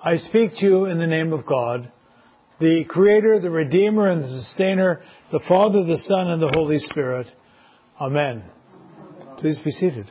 I speak to you in the name of God, the Creator, the Redeemer, and the Sustainer, the Father, the Son, and the Holy Spirit. Amen. Please be seated.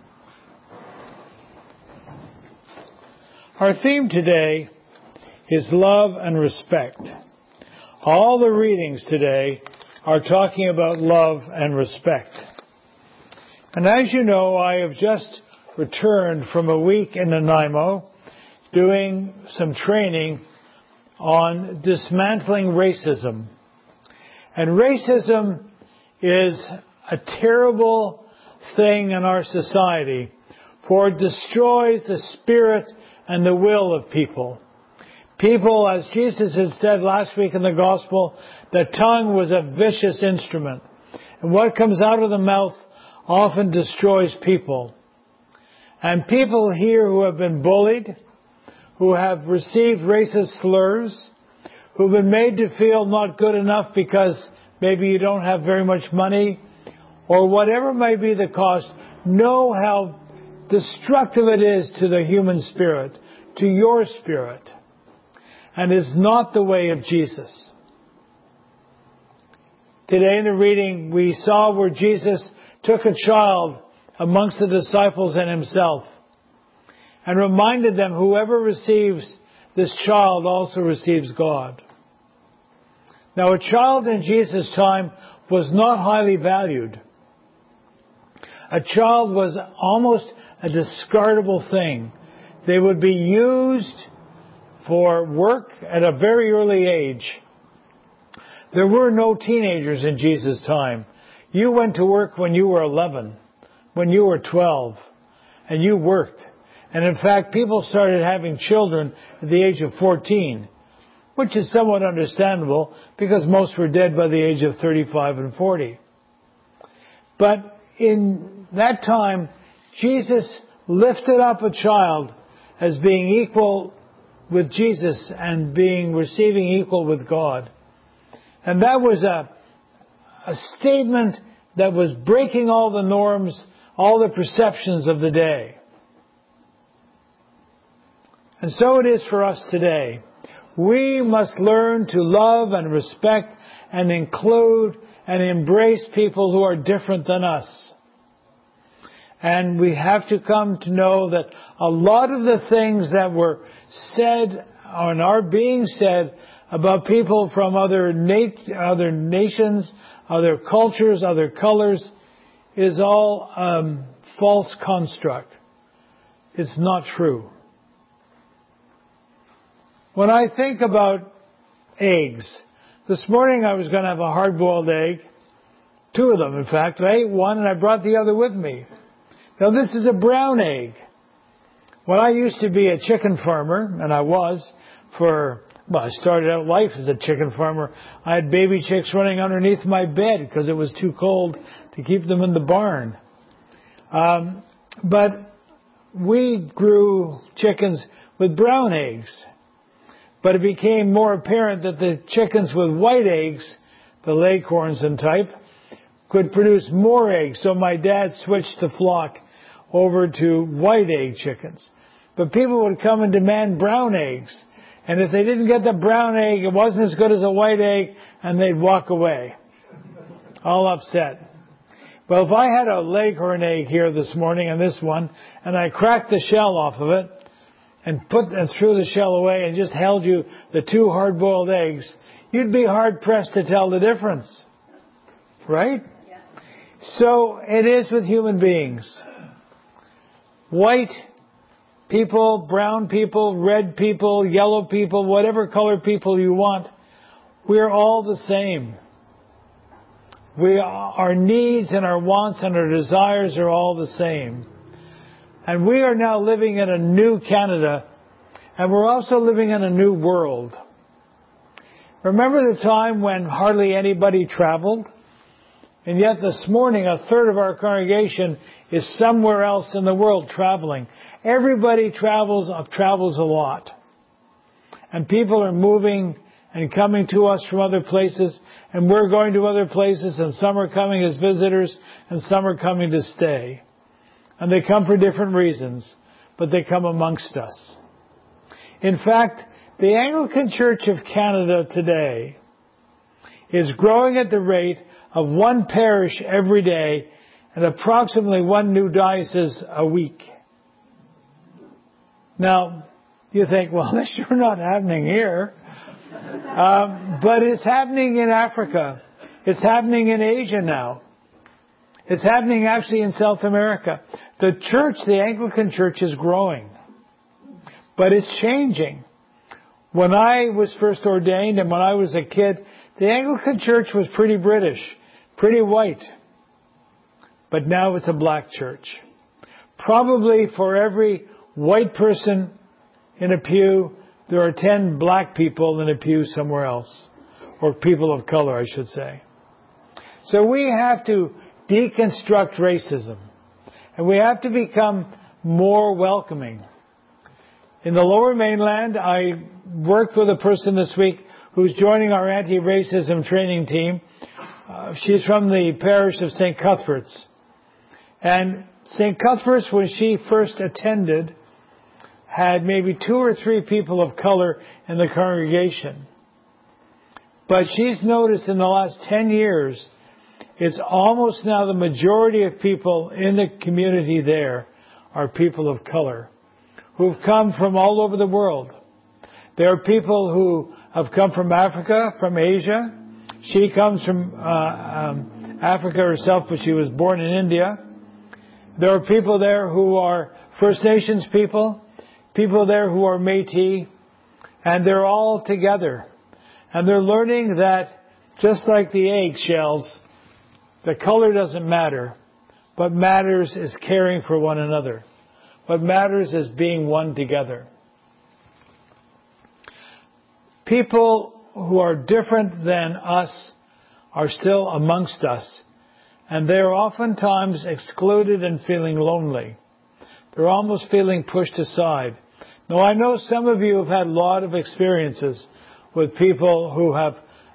Our theme today is love and respect. All the readings today are talking about love and respect. And as you know, I have just returned from a week in Nanaimo doing some training on dismantling racism. And racism is a terrible thing in our society, for it destroys the spirit and the will of people. People, as Jesus had said last week in the Gospel, the tongue was a vicious instrument. And what comes out of the mouth often destroys people. And people here who have been bullied, who have received racist slurs, who've been made to feel not good enough because maybe you don't have very much money, or whatever may be the cost, know how destructive it is to the human spirit, to your spirit, and is not the way of Jesus. Today in the reading, we saw where Jesus took a child amongst the disciples and himself and reminded them, whoever receives this child also receives God. Now, a child in Jesus' time was not highly valued. A child was almost a discardable thing. They would be used for work at a very early age. There were no teenagers in Jesus' time. You went to work when you were 11, when you were 12, and you worked. And in fact, people started having children at the age of 14, which is somewhat understandable because most were dead by the age of 35 and 40. But in that time, Jesus lifted up a child as being equal with Jesus and receiving equal with God. And that was a statement that was breaking all the norms, all the perceptions of the day. And so it is for us today. We must learn to love and respect and include and embrace people who are different than us. And we have to come to know that a lot of the things that were said and are being said about people from other nations, other cultures, other colors, is all false construct. It's not true. When I think about eggs, this morning I was going to have a hard-boiled egg, 2 of them in fact. I ate one and I brought the other with me. Now this is a brown egg. When I used to be a chicken farmer, and I was I started out life as a chicken farmer, I had baby chicks running underneath my bed because it was too cold to keep them in the barn. But we grew chickens with brown eggs. But it became more apparent that the chickens with white eggs, the Leghorns and type, could produce more eggs. So my dad switched the flock over to white egg chickens. But people would come and demand brown eggs. And if they didn't get the brown egg, it wasn't as good as a white egg, and they'd walk away, all upset. Well, if I had a Leghorn egg here this morning, and this one, and I cracked the shell off of it, and threw the shell away and just held you the 2 hard-boiled eggs, you'd be hard-pressed to tell the difference. Right? Yeah. So it is with human beings. White people, brown people, red people, yellow people, whatever color people you want, we're all the same. Our needs and our wants and our desires are all the same. And we are now living in a new Canada, and we're also living in a new world. Remember the time when hardly anybody traveled? And yet this morning, 1/3 of our congregation is somewhere else in the world traveling. Everybody travels a lot. And people are moving and coming to us from other places, and we're going to other places, and some are coming as visitors, and some are coming to stay. And they come for different reasons, but they come amongst us. In fact, the Anglican Church of Canada today is growing at the rate of one parish every day and approximately one new diocese a week. Now, you think, well, that's sure not happening here. But it's happening in Africa. It's happening in Asia now. It's happening actually in South America. The church, the Anglican Church, is growing. But it's changing. When I was first ordained and when I was a kid, the Anglican Church was pretty British, pretty white. But now it's a black church. Probably for every white person in a pew, there are 10 black people in a pew somewhere else. Or people of color, I should say. So we have to deconstruct racism. And we have to become more welcoming. In the Lower Mainland, I worked with a person this week who's joining our anti-racism training team. She's from the parish of St. Cuthbert's. And St. Cuthbert's, when she first attended, had maybe 2 or 3 people of color in the congregation. But she's noticed in the last 10 years, it's almost now the majority of people in the community there are people of color who've come from all over the world. There are people who have come from Africa, from Asia. She comes from Africa herself, but she was born in India. There are people there who are First Nations people there who are Métis, and they're all together. And they're learning that, just like the eggshells, the color doesn't matter. What matters is caring for one another. What matters is being one together. People who are different than us are still amongst us, and they're oftentimes excluded and feeling lonely. They're almost feeling pushed aside. Now, I know some of you have had a lot of experiences with people who have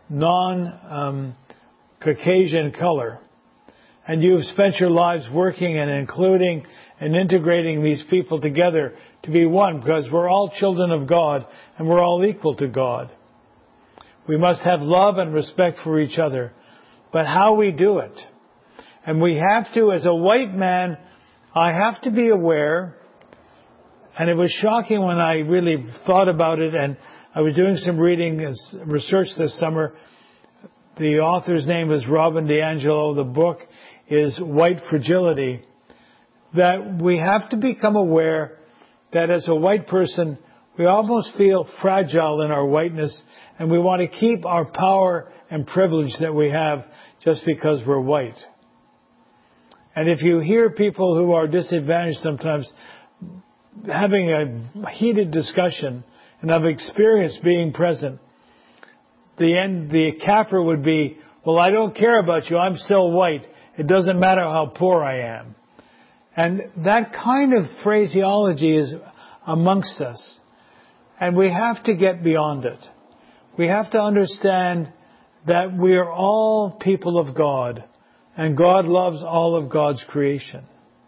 non-Caucasian color. And you've spent your lives working and including and integrating these people together to be one, because we're all children of God and we're all equal to God. We must have love and respect for each other. But how we do it? And we have to, as a white man, I have to be aware, and it was shocking when I really thought about it, and I was doing some reading and research this summer. The author's name is Robin DiAngelo. The book is White Fragility. That we have to become aware that as a white person, we almost feel fragile in our whiteness, and we want to keep our power and privilege that we have just because we're white. And if you hear people who are disadvantaged sometimes having a heated discussion, and I've experienced being present, the capper would be, well, I don't care about you, I'm still white. It doesn't matter how poor I am. And that kind of phraseology is amongst us. And we have to get beyond it. We have to understand that we are all people of God, and God loves all of God's creation.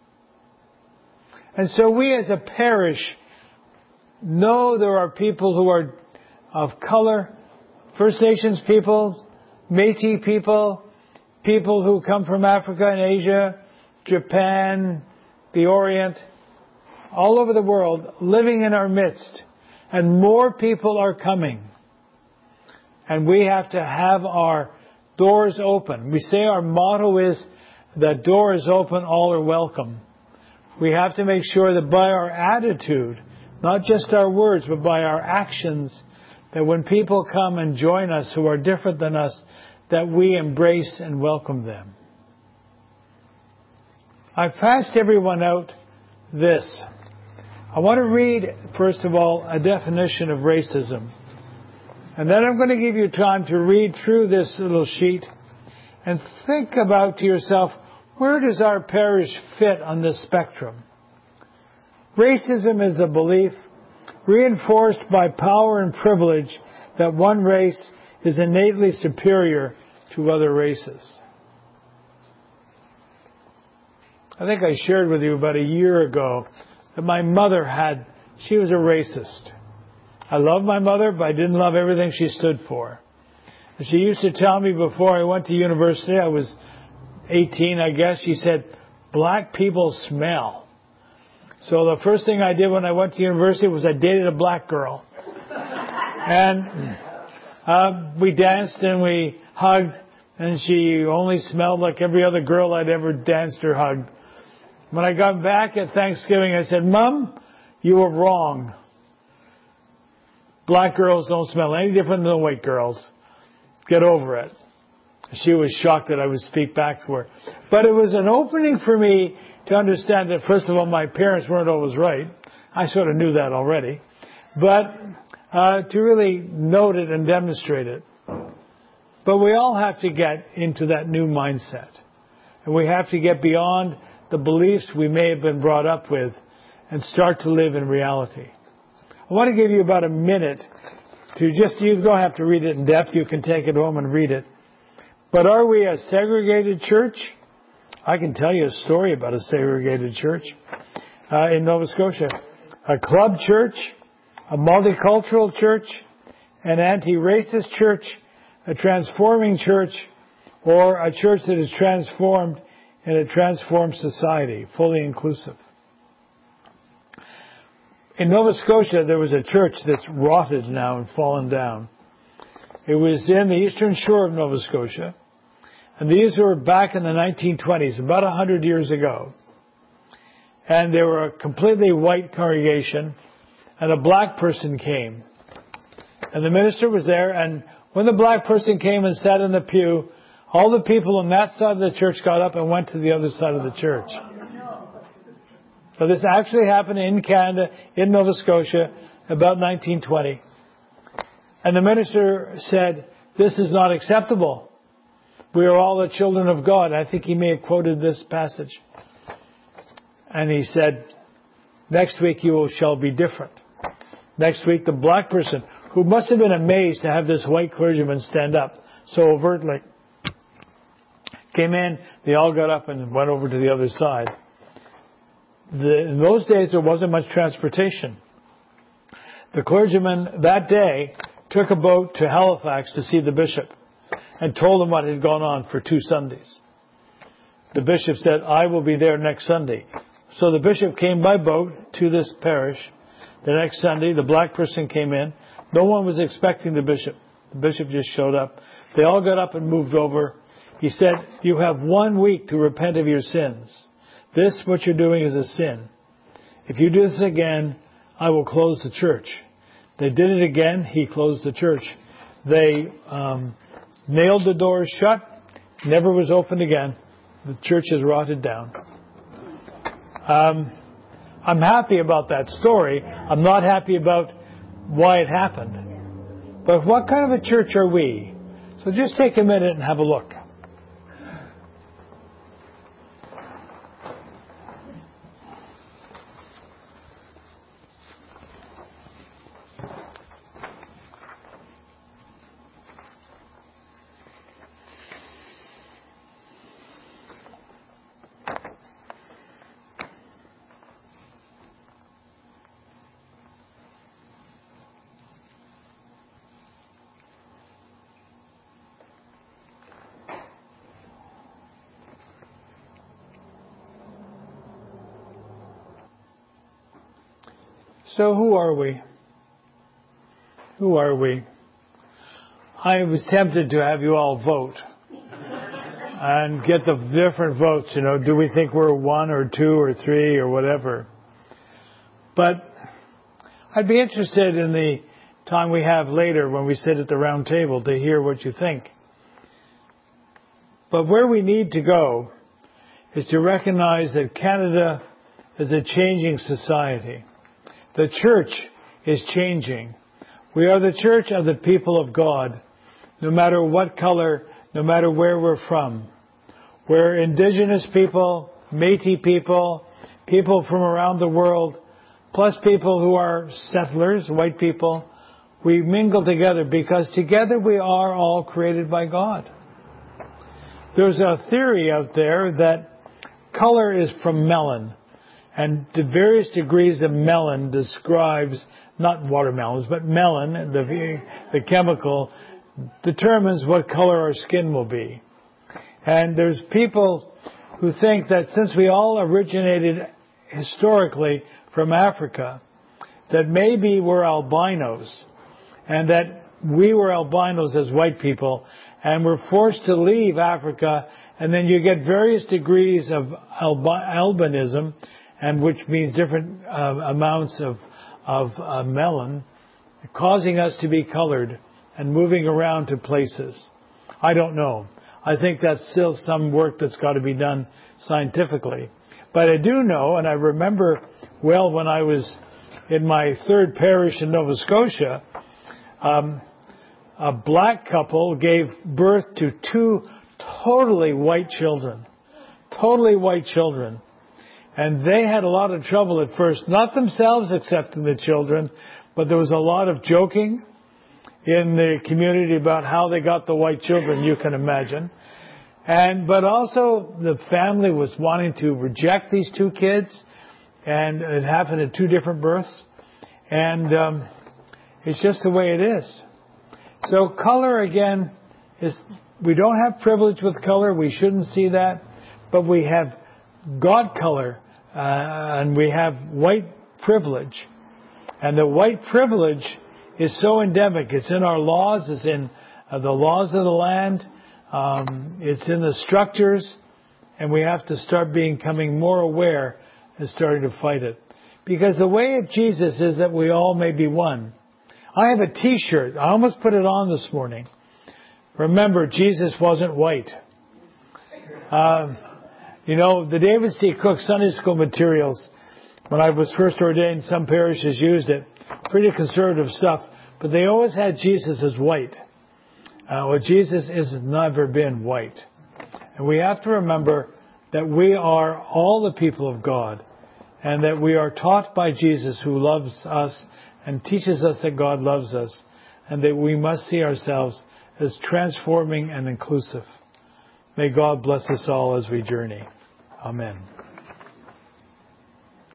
And so we as a parish know there are people who are of color, First Nations people, Métis people, people who come from Africa and Asia, Japan, the Orient, all over the world, living in our midst. And more people are coming. And we have to have our doors open. We say our motto is, the door is open, all are welcome. We have to make sure that by our attitude, not just our words, but by our actions, that when people come and join us who are different than us, that we embrace and welcome them. I've passed everyone out this. I want to read, first of all, a definition of racism. And then I'm going to give you time to read through this little sheet and think about to yourself, where does our parish fit on this spectrum? Racism is the belief, reinforced by power and privilege, that one race is innately superior to other races. I think I shared with you about a year ago that my mother she was a racist. I loved my mother, but I didn't love everything she stood for. And she used to tell me before I went to university, I was 18, I guess, she said, black people smell. So the first thing I did when I went to university was I dated a black girl. And we danced and we hugged, and she only smelled like every other girl I'd ever danced or hugged. When I got back at Thanksgiving, I said, Mom, you were wrong. Black girls don't smell any different than white girls. Get over it. She was shocked that I would speak back to her. But it was an opening for me to understand that, first of all, my parents weren't always right. I sort of knew that already. But to really note it and demonstrate it. But we all have to get into that new mindset. And we have to get beyond the beliefs we may have been brought up with and start to live in reality. I want to give you about a minute to you don't have to read it in depth. You can take it home and read it. But are we a segregated church? I can tell you a story about a segregated church in Nova Scotia. A club church, a multicultural church, an anti-racist church, a transforming church, or a church that is transformed in a transformed society, fully inclusive. In Nova Scotia, there was a church that's rotted now and fallen down. It was in the eastern shore of Nova Scotia. And these were back in the 1920s, about 100 years ago. And they were a completely white congregation. And a black person came. And the minister was there. And when the black person came and sat in the pew, all the people on that side of the church got up and went to the other side of the church. So this actually happened in Canada, in Nova Scotia, about 1920. And the minister said, this is not acceptable. We are all the children of God. I think he may have quoted this passage. And he said, next week you shall be different. Next week the black person, who must have been amazed to have this white clergyman stand up so overtly, came in, they all got up and went over to the other side. In those days, there wasn't much transportation. The clergyman that day took a boat to Halifax to see the bishop and told him what had gone on for 2 Sundays. The bishop said, I will be there next Sunday. So the bishop came by boat to this parish. The next Sunday, the black person came in. No one was expecting the bishop. The bishop just showed up. They all got up and moved over. He said, you have 1 week to repent of your sins. This, what you're doing, is a sin. If you do this again, I will close the church. They did it again. He closed the church. They nailed the doors shut. Never was opened again. The church is rotted down. I'm happy about that story. I'm not happy about why it happened. But what kind of a church are we? So just take a minute and have a look. So who are we? Who are we? I was tempted to have you all vote and get the different votes. You know, do we think we're 1 or 2 or 3 or whatever? But I'd be interested in the time we have later when we sit at the round table to hear what you think. But where we need to go is to recognize that Canada is a changing society. The church is changing. We are the church of the people of God, no matter what color, no matter where we're from. We're indigenous people, Métis people, people from around the world, plus people who are settlers, white people. We mingle together because together we are all created by God. There's a theory out there that color is from melon. And the various degrees of melon describes, not watermelons, but melon, the chemical, determines what color our skin will be. And there's people who think that since we all originated historically from Africa, that maybe we're albinos, and that we were albinos as white people, and we're forced to leave Africa, and then you get various degrees of albinism, and which means different amounts of melon, causing us to be colored and moving around to places. I don't know. I think that's still some work that's got to be done scientifically. But I do know, and I remember well when I was in my third parish in Nova Scotia, a black couple gave birth to 2 totally white children. Totally white children. And they had a lot of trouble at first, not themselves accepting the children, but there was a lot of joking in the community about how they got the white children, you can imagine. But also the family was wanting to reject these 2 kids, and it happened in 2 different births. And it's just the way it is. So color, again, we don't have privilege with color. We shouldn't see that. But we have God color, and we have white privilege. And the white privilege is so endemic. It's in our laws. It's in the laws of the land. It's in the structures. And we have to start becoming more aware and starting to fight it. Because the way of Jesus is that we all may be one. I have a T-shirt. I almost put it on this morning. Remember, Jesus wasn't white. The David C. Cook Sunday School materials, when I was first ordained, some parishes used it. Pretty conservative stuff. But they always had Jesus as white. Jesus has never been white. And we have to remember that we are all the people of God. And that we are taught by Jesus, who loves us and teaches us that God loves us. And that we must see ourselves as transforming and inclusive. May God bless us all as we journey. Amen.